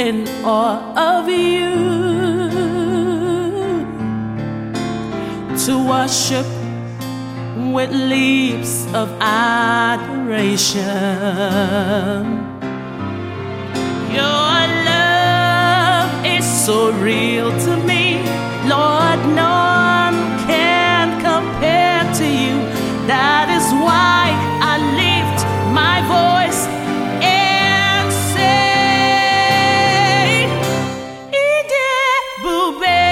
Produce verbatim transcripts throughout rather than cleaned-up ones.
in awe of you, to worship with leaps of adoration. Your love is so real to me, Lord, none can compare to you. That is why I lift my voice and say, Idebube,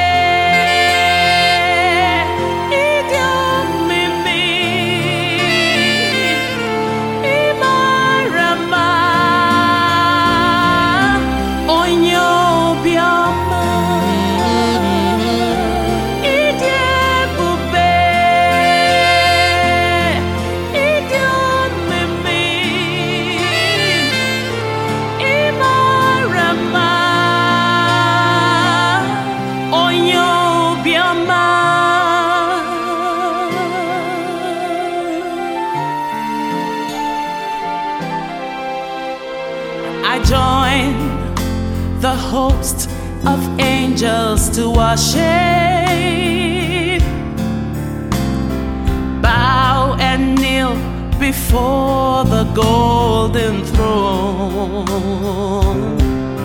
Idomimi, Imarama, Onyobiama. I join the host of angels to worship, bow and kneel before the golden throne.